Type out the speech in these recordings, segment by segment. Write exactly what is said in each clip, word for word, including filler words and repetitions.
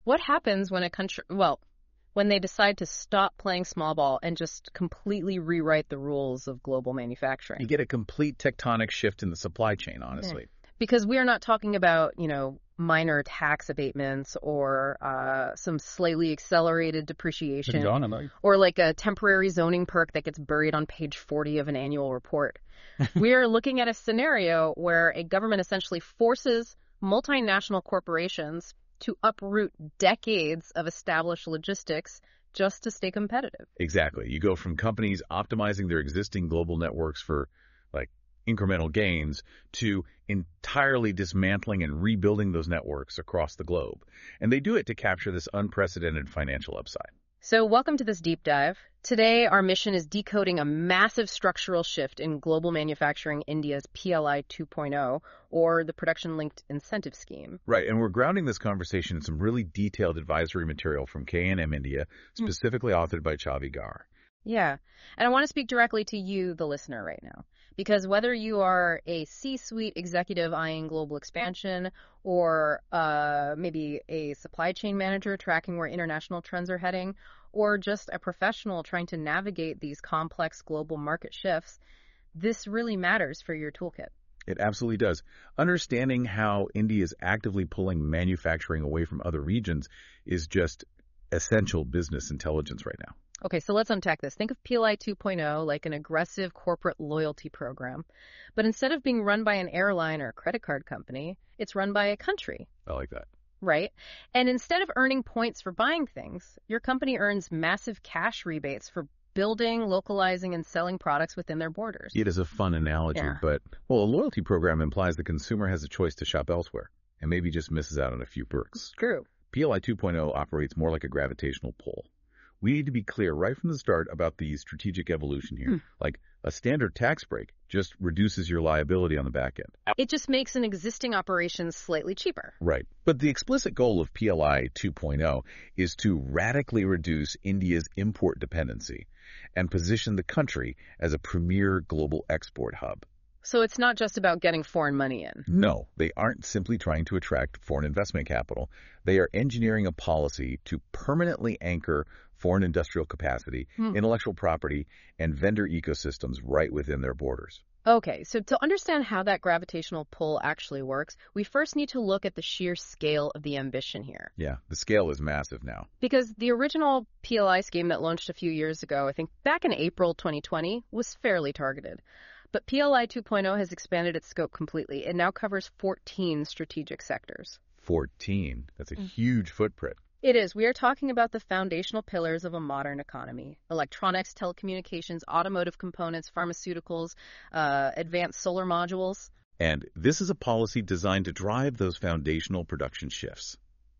What happens when a country, well, when they decide to stop playing small ball and just completely rewrite the rules of global manufacturing? You get a complete tectonic shift in the supply chain, honestly. Mm. Because we are not talking about, you know, minor tax abatements or uh, some slightly accelerated depreciation or like a temporary zoning perk that gets buried on page forty of an annual report. We are looking at a scenario where a government essentially forces multinational corporations to uproot decades of established logistics just to stay competitive. Exactly. You go from companies optimizing their existing global networks for, like, incremental gains to entirely dismantling and rebuilding those networks across the globe. And they do it to capture this unprecedented financial upside. So welcome to this deep dive. Today, our mission is decoding a massive structural shift in global manufacturing India's P L I two point oh, or the Production-Linked Incentive Scheme. Right, and we're grounding this conversation in some really detailed advisory material from K and M India, specifically mm. authored by Chavi Gar. Yeah, and I want to speak directly to you, the listener, right now. Because whether you are a C-suite executive eyeing global expansion or uh, maybe a supply chain manager tracking where international trends are heading, or just a professional trying to navigate these complex global market shifts, this really matters for your toolkit. It absolutely does. Understanding how India is actively pulling manufacturing away from other regions is just essential business intelligence right now. Okay, so let's unpack this. Think of P L I two point oh like an aggressive corporate loyalty program. But instead of being run by an airline or a credit card company, it's run by a country. I like that. Right? And instead of earning points for buying things, your company earns massive cash rebates for building, localizing, and selling products within their borders. It is a fun analogy, yeah. but, well, a loyalty program implies the consumer has a choice to shop elsewhere and maybe just misses out on a few perks. True. P L I two point oh operates more like a gravitational pull. We need to be clear right from the start about the strategic evolution here. Mm. Like, a standard tax break just reduces your liability on the back end. It just makes an existing operation slightly cheaper. Right. But the explicit goal of P L I two point oh is to radically reduce India's import dependency and position the country as a premier global export hub. So it's not just about getting foreign money in. No, they aren't simply trying to attract foreign investment capital. They are engineering a policy to permanently anchor foreign industrial capacity, hmm. intellectual property, and vendor ecosystems right within their borders. Okay, so to understand how that gravitational pull actually works, we first need to look at the sheer scale of the ambition here. Yeah, the scale is massive now. Because the original P L I scheme that launched a few years ago, I think back in April twenty twenty, was fairly targeted. But P L I two point oh has expanded its scope completely. It now covers fourteen strategic sectors. fourteen? That's a mm. huge footprint. It is. We are talking about the foundational pillars of a modern economy. Electronics, telecommunications, automotive components, pharmaceuticals, uh, advanced solar modules. And this is a policy designed to drive those foundational production shifts.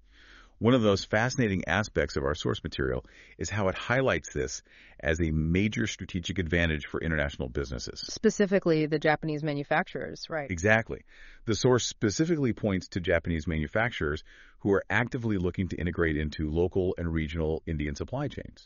One of those fascinating aspects of our source material is how it highlights this as a major strategic advantage for international businesses. Specifically, the Japanese manufacturers, right? Exactly. The source specifically points to Japanese manufacturers who are actively looking to integrate into local and regional Indian supply chains.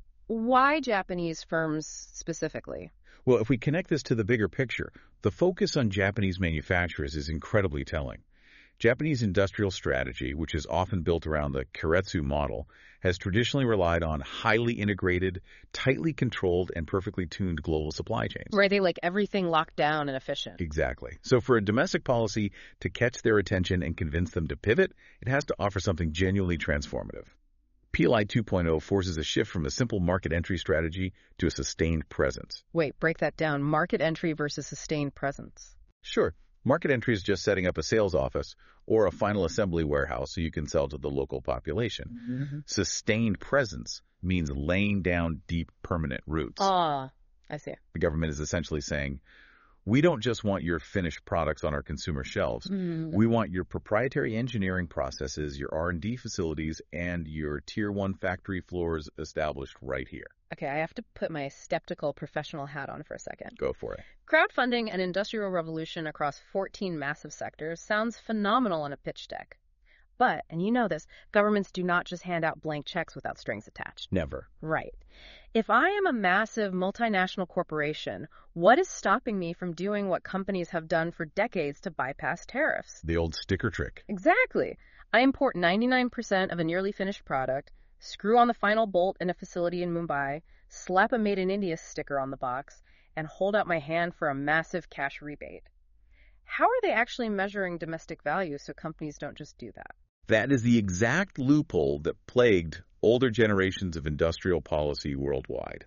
Why Japanese firms specifically? Well, if we connect this to the bigger picture, the focus on Japanese manufacturers is incredibly telling. Japanese industrial strategy, which is often built around the Keiretsu model, has traditionally relied on highly integrated, tightly controlled, and perfectly tuned global supply chains. Right, they like everything locked down and efficient. Exactly. So for a domestic policy to catch their attention and convince them to pivot, it has to offer something genuinely transformative. P L I two point oh forces a shift from a simple market entry strategy to a sustained presence. Wait, break that down. Market entry versus sustained presence. Sure. Market entry is just setting up a sales office or a final assembly warehouse so you can sell to the local population. Mm-hmm. Sustained presence means laying down deep, permanent roots. Ah, I see. The government is essentially saying, we don't just want your finished products on our consumer shelves. Mm-hmm. We want your proprietary engineering processes, your R and D facilities, and your tier one factory floors established right here. Okay, I have to put my skeptical professional hat on for a second. Go for it. Crowdfunding an industrial revolution across fourteen massive sectors sounds phenomenal on a pitch deck. But, and you know this, governments do not just hand out blank checks without strings attached. Never. Right. If I am a massive multinational corporation, what is stopping me from doing what companies have done for decades to bypass tariffs? The old sticker trick. Exactly. I import ninety-nine percent of a nearly finished product, screw on the final bolt in a facility in Mumbai, slap a Made in India sticker on the box, and hold out my hand for a massive cash rebate. How are they actually measuring domestic value so companies don't just do that? That is the exact loophole that plagued older generations of industrial policy worldwide.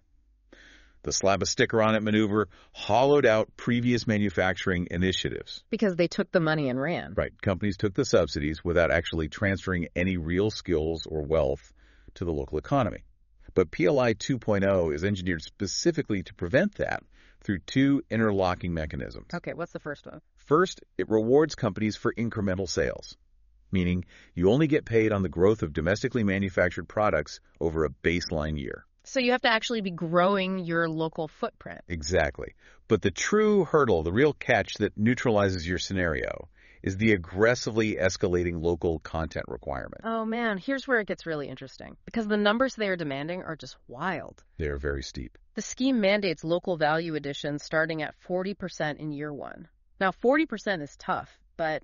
The slap a sticker on it maneuver hollowed out previous manufacturing initiatives. Because they took the money and ran. Right. Companies took the subsidies without actually transferring any real skills or wealth to the local economy. But P L I two point oh is engineered specifically to prevent that through two interlocking mechanisms. Okay, what's the first one? First, it rewards companies for incremental sales, meaning you only get paid on the growth of domestically manufactured products over a baseline year. So you have to actually be growing your local footprint. Exactly. But the true hurdle, the real catch that neutralizes your scenario, is the aggressively escalating local content requirement. Oh man, here's where it gets really interesting, because the numbers they are demanding are just wild. They are very steep. The scheme mandates local value additions starting at forty percent in year one. Now, forty percent is tough, but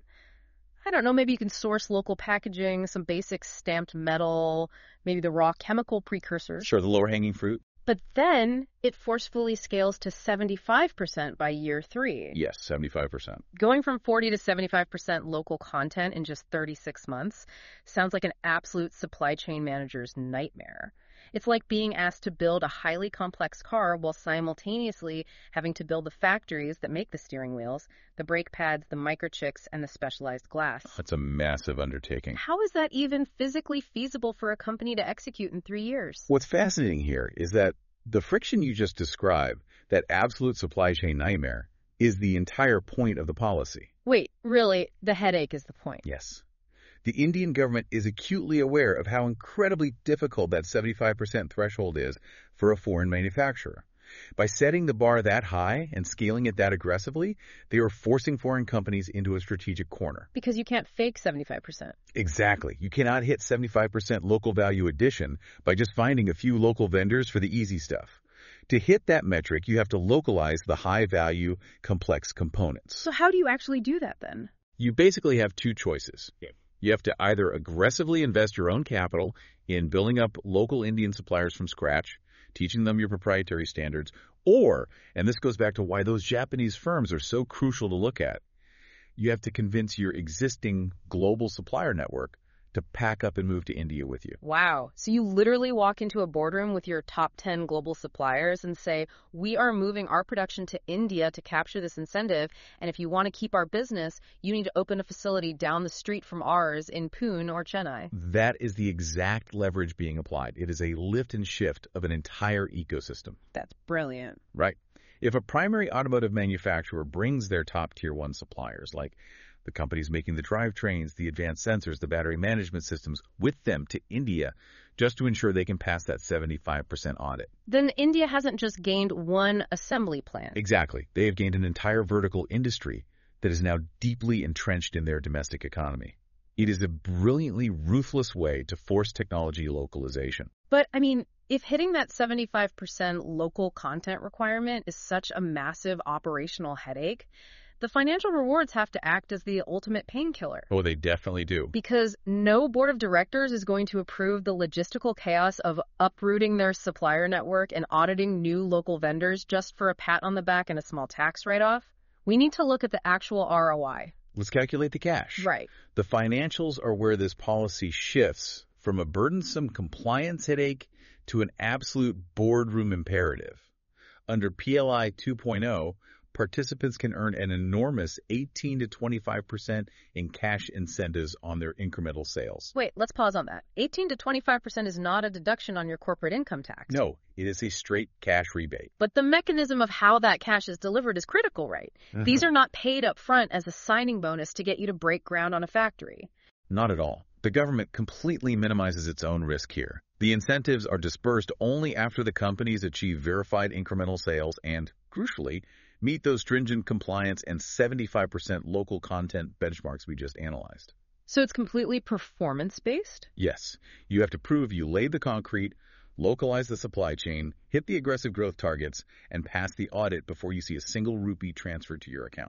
I don't know, maybe you can source local packaging, some basic stamped metal, maybe the raw chemical precursors. Sure, the lower-hanging fruit. But then it forcefully scales to seventy-five percent by year three. Yes, seventy-five percent. Going from forty to seventy-five percent local content in just thirty-six months sounds like an absolute supply chain manager's nightmare. It's like being asked to build a highly complex car while simultaneously having to build the factories that make the steering wheels, the brake pads, the microchips, and the specialized glass. That's a massive undertaking. How is that even physically feasible for a company to execute in three years? What's fascinating here is that the friction you just described, that absolute supply chain nightmare, is the entire point of the policy. Wait, really? The headache is the point? Yes. The Indian government is acutely aware of how incredibly difficult that seventy-five percent threshold is for a foreign manufacturer. By setting the bar that high and scaling it that aggressively, they are forcing foreign companies into a strategic corner. Because you can't fake seventy-five percent. Exactly. You cannot hit seventy-five percent local value addition by just finding a few local vendors for the easy stuff. To hit that metric, you have to localize the high-value, complex components. So how do you actually do that then? You basically have two choices. Yeah. You have to either aggressively invest your own capital in building up local Indian suppliers from scratch, teaching them your proprietary standards, or, and this goes back to why those Japanese firms are so crucial to look at, you have to convince your existing global supplier network to pack up and move to India with you. Wow. So you literally walk into a boardroom with your top ten global suppliers and say, we are moving our production to India to capture this incentive, and if you want to keep our business, you need to open a facility down the street from ours in Pune or Chennai. That is the exact leverage being applied. It is a lift and shift of an entire ecosystem. That's brilliant. Right. If a primary automotive manufacturer brings their top tier one suppliers, like the companies making the drivetrains, the advanced sensors, the battery management systems, with them to India just to ensure they can pass that seventy-five percent audit. Then India hasn't just gained one assembly plant. Exactly. They have gained an entire vertical industry that is now deeply entrenched in their domestic economy. It is a brilliantly ruthless way to force technology localization. But, I mean, if hitting that seventy-five percent local content requirement is such a massive operational headache, the financial rewards have to act as the ultimate painkiller. Oh, they definitely do. Because no board of directors is going to approve the logistical chaos of uprooting their supplier network and auditing new local vendors just for a pat on the back and a small tax write-off. We need to look at the actual R O I. Let's calculate the cash. Right. The financials are where this policy shifts from a burdensome compliance headache to an absolute boardroom imperative. Under P L I two point oh, participants can earn an enormous eighteen to twenty-five percent in cash incentives on their incremental sales. Wait, let's pause on that. eighteen to twenty-five percent is not a deduction on your corporate income tax. No, it is a straight cash rebate. But the mechanism of how that cash is delivered is critical, right? Uh-huh. These are not paid up front as a signing bonus to get you to break ground on a factory. Not at all. The government completely minimizes its own risk here. The incentives are dispersed only after the companies achieve verified incremental sales and, crucially, meet those stringent compliance and seventy-five percent local content benchmarks we just analyzed. So it's completely performance-based? Yes. You have to prove you laid the concrete, localize the supply chain, hit the aggressive growth targets, and pass the audit before you see a single rupee transferred to your accounts.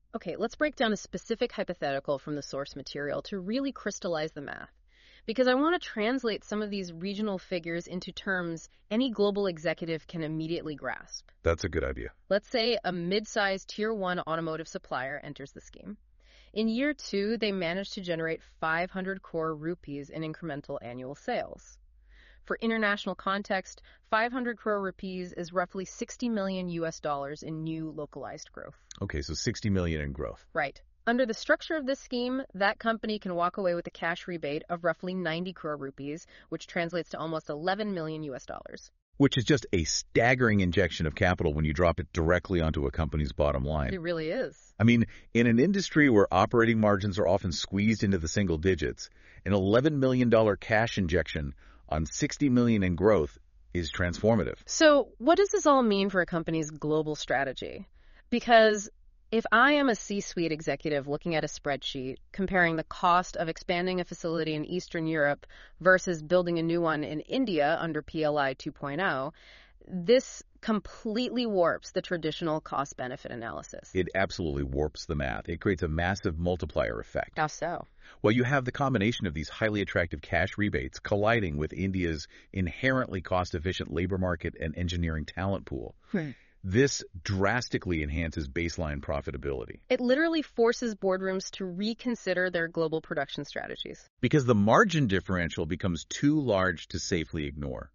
Okay, let's break down a specific hypothetical from the source material to really crystallize the math. Because I want to translate some of these regional figures into terms any global executive can immediately grasp. That's a good idea. Let's say a mid-sized tier one automotive supplier enters the scheme. In year two, they manage to generate five hundred crore rupees in incremental annual sales. For international context, five hundred crore rupees is roughly sixty million U S dollars in new localized growth. Okay, so sixty million in growth. Right. Under the structure of this scheme, that company can walk away with a cash rebate of roughly ninety crore rupees, which translates to almost eleven million U S dollars. Which is just a staggering injection of capital when you drop it directly onto a company's bottom line. It really is. I mean, in an industry where operating margins are often squeezed into the single digits, an eleven million dollars cash injection on sixty million dollars in growth is transformative. So what does this all mean for a company's global strategy? Because if I am a C-suite executive looking at a spreadsheet comparing the cost of expanding a facility in Eastern Europe versus building a new one in India under P L I two point oh, this completely warps the traditional cost-benefit analysis. It absolutely warps the math. It creates a massive multiplier effect. How so? Well, you have the combination of these highly attractive cash rebates colliding with India's inherently cost-efficient labor market and engineering talent pool. Hmm. This drastically enhances baseline profitability. It literally forces boardrooms to reconsider their global production strategies. Because the margin differential becomes too large to safely ignore.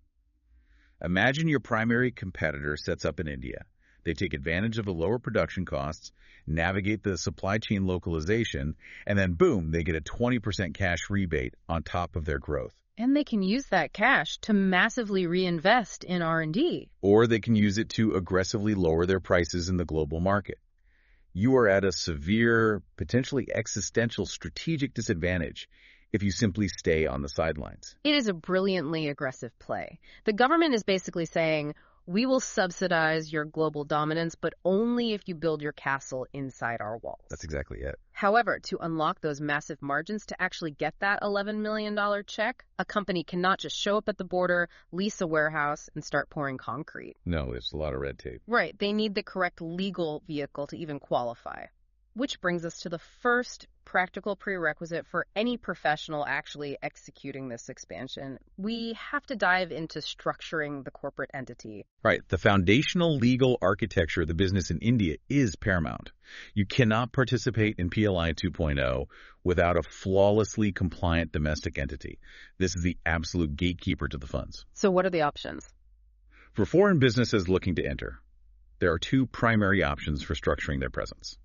Imagine your primary competitor sets up in India. They take advantage of the lower production costs, navigate the supply chain localization, and then boom, they get a twenty percent cash rebate on top of their growth. And they can use that cash to massively reinvest in R and D. Or they can use it to aggressively lower their prices in the global market. You are at a severe, potentially existential strategic disadvantage if you simply stay on the sidelines. It is a brilliantly aggressive play. The government is basically saying, we will subsidize your global dominance, but only if you build your castle inside our walls. That's exactly it. However, to unlock those massive margins to actually get that eleven million dollars check, a company cannot just show up at the border, lease a warehouse, and start pouring concrete. No, there's a lot of red tape. Right. They need the correct legal vehicle to even qualify. Which brings us to the first practical prerequisite for any professional actually executing this expansion. We have to dive into structuring the corporate entity. Right. The foundational legal architecture of the business in India is paramount. You cannot participate in P L I two point oh without a flawlessly compliant domestic entity. This is the absolute gatekeeper to the funds. So what are the options? For foreign businesses looking to enter, there are two primary options for structuring their presence.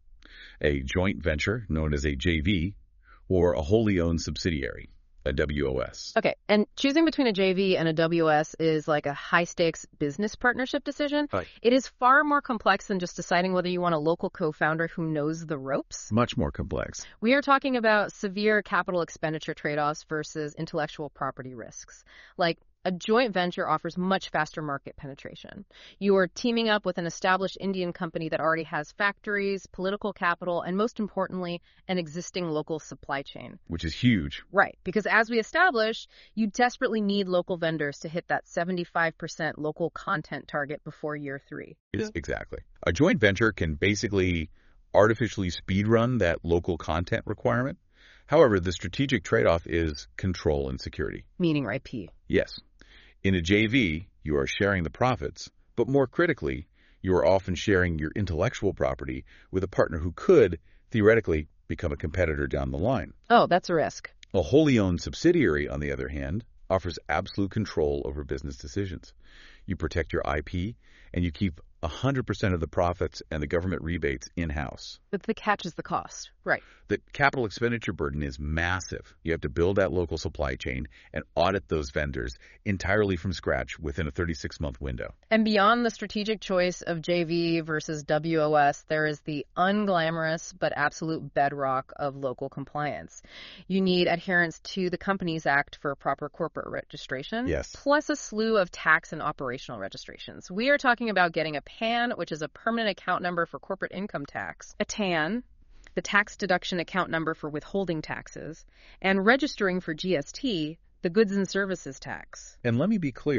A joint venture, known as a J V, or a wholly owned subsidiary, a W O S. Okay, and choosing between a J V and a W O S is like a high-stakes business partnership decision. Right. It is far more complex than just deciding whether you want a local co-founder who knows the ropes. Much more complex. We are talking about severe capital expenditure trade-offs versus intellectual property risks. Like, a joint venture offers much faster market penetration. You are teaming up with an established Indian company that already has factories, political capital, and most importantly, an existing local supply chain. Which is huge. Right, because as we established, you desperately need local vendors to hit that seventy-five percent local content target before year three. Yes, exactly. A joint venture can basically artificially speedrun that local content requirement. However, the strategic trade-off is control and security. Meaning I P. Yes. In a J V, you are sharing the profits, but more critically, you are often sharing your intellectual property with a partner who could, theoretically, become a competitor down the line. Oh, that's a risk. A wholly owned subsidiary, on the other hand, offers absolute control over business decisions. You protect your I P, and you keep one hundred percent of the profits and the government rebates in-house. But the catch is the cost. Right. The capital expenditure burden is massive. You have to build that local supply chain and audit those vendors entirely from scratch within a thirty-six month window. And beyond the strategic choice of J V versus W O S, there is the unglamorous but absolute bedrock of local compliance. You need adherence to the Companies Act for proper corporate registration. Yes. Plus a slew of tax and operational registrations. We are talking about getting a P A N, which is a permanent account number for corporate income tax, a T A N, the tax deduction account number for withholding taxes, and registering for G S T, the goods and services tax. And let me be clear,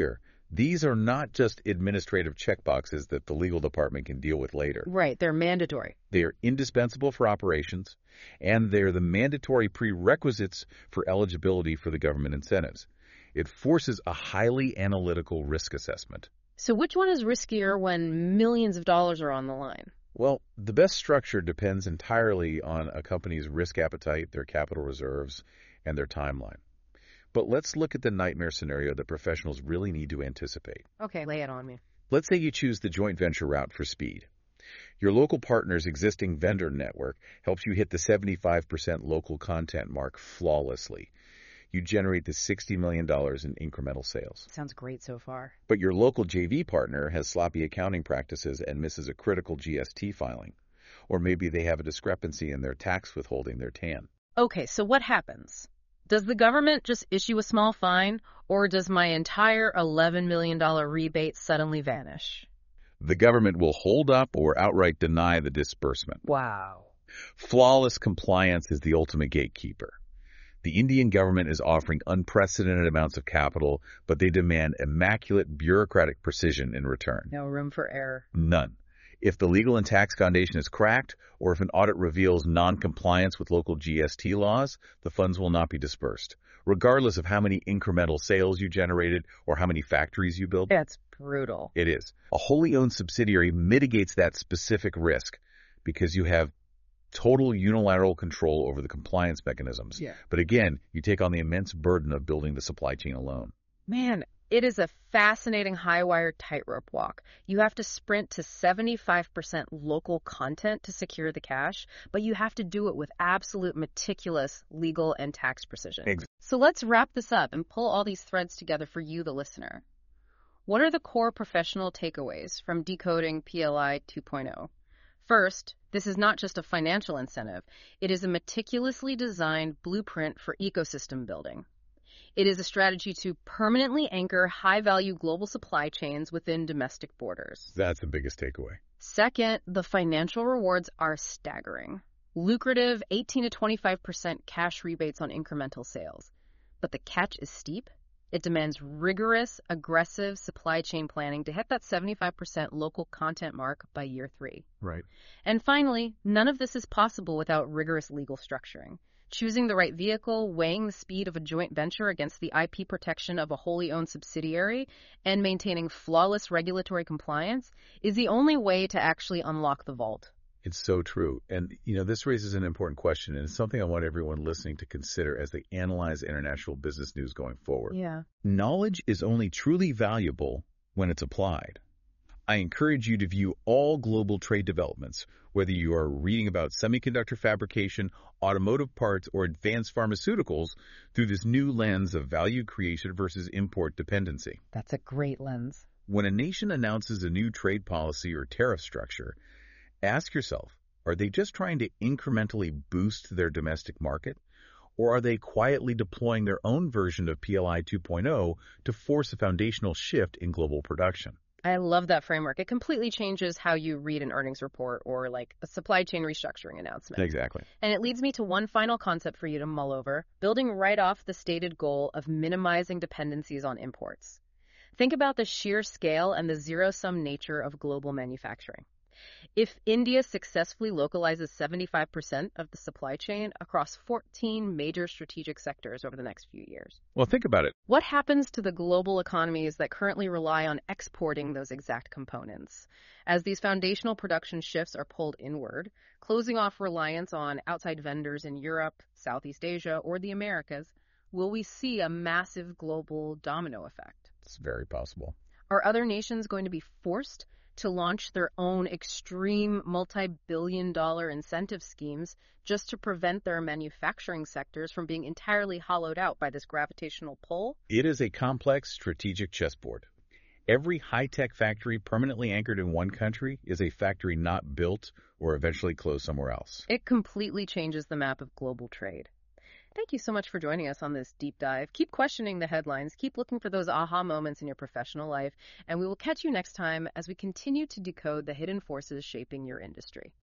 These are not just administrative checkboxes that the legal department can deal with later. Right, they're mandatory. They are indispensable for operations, and they're the mandatory prerequisites for eligibility for the government incentives. It forces a highly analytical risk assessment. So which one is riskier when millions of dollars are on the line? Well, the best structure depends entirely on a company's risk appetite, their capital reserves, and their timeline. But let's look at the nightmare scenario that professionals really need to anticipate. Okay, lay it on me. Let's say you choose the joint venture route for speed. Your local partner's existing vendor network helps you hit the seventy-five percent local content mark flawlessly. You generate the sixty million dollars in incremental sales. Sounds great so far. But your local J V partner has sloppy accounting practices and misses a critical G S T filing. Or maybe they have a discrepancy in their tax withholding, their T A N. Okay, so what happens? Does the government just issue a small fine, or does my entire eleven million dollars rebate suddenly vanish? The government will hold up or outright deny the disbursement. Wow. Flawless compliance is the ultimate gatekeeper. The Indian government is offering unprecedented amounts of capital, but they demand immaculate bureaucratic precision in return. No room for error. None. If the legal and tax foundation is cracked, or if an audit reveals non-compliance with local G S T laws, the funds will not be dispersed, regardless of how many incremental sales you generated or how many factories you built. That's brutal. It is. A wholly owned subsidiary mitigates that specific risk because you have total unilateral control over the compliance mechanisms. Yeah. But again, you take on the immense burden of building the supply chain alone. Man, it is a fascinating high-wire tightrope walk. You have to sprint to seventy-five percent local content to secure the cash, but you have to do it with absolute meticulous legal and tax precision. Exactly. So let's wrap this up and pull all these threads together for you, the listener. What are the core professional takeaways from decoding P L I two point oh? First, this is not just a financial incentive. It is a meticulously designed blueprint for ecosystem building. It is a strategy to permanently anchor high-value global supply chains within domestic borders. That's the biggest takeaway. Second, the financial rewards are staggering. Lucrative eighteen to twenty-five percent cash rebates on incremental sales. But the catch is steep. It demands rigorous, aggressive supply chain planning to hit that seventy-five percent local content mark by year three. Right. And finally, none of this is possible without rigorous legal structuring. Choosing the right vehicle, weighing the speed of a joint venture against the I P protection of a wholly owned subsidiary, and maintaining flawless regulatory compliance is the only way to actually unlock the vault. It's so true. And, you know, this raises an important question, and it's something I want everyone listening to consider as they analyze international business news going forward. Yeah. Knowledge is only truly valuable when it's applied. I encourage you to view all global trade developments, whether you are reading about semiconductor fabrication, automotive parts, or advanced pharmaceuticals, through this new lens of value creation versus import dependency. That's a great lens. When a nation announces a new trade policy or tariff structure, ask yourself, are they just trying to incrementally boost their domestic market? Or are they quietly deploying their own version of P L I two point oh to force a foundational shift in global production? I love that framework. It completely changes how you read an earnings report or like a supply chain restructuring announcement. Exactly. And it leads me to one final concept for you to mull over, building right off the stated goal of minimizing dependencies on imports. Think about the sheer scale and the zero-sum nature of global manufacturing. If India successfully localizes seventy-five percent of the supply chain across fourteen major strategic sectors over the next few years. Well, think about it. What happens to the global economies that currently rely on exporting those exact components? As these foundational production shifts are pulled inward, closing off reliance on outside vendors in Europe, Southeast Asia, or the Americas, will we see a massive global domino effect? It's very possible. Are other nations going to be forced to launch their own extreme multi-billion dollar incentive schemes just to prevent their manufacturing sectors from being entirely hollowed out by this gravitational pull? It is a complex strategic chessboard. Every high-tech factory permanently anchored in one country is a factory not built or eventually closed somewhere else. It completely changes the map of global trade. Thank you so much for joining us on this deep dive. Keep questioning the headlines, keep looking for those aha moments in your professional life, and we will catch you next time as we continue to decode the hidden forces shaping your industry.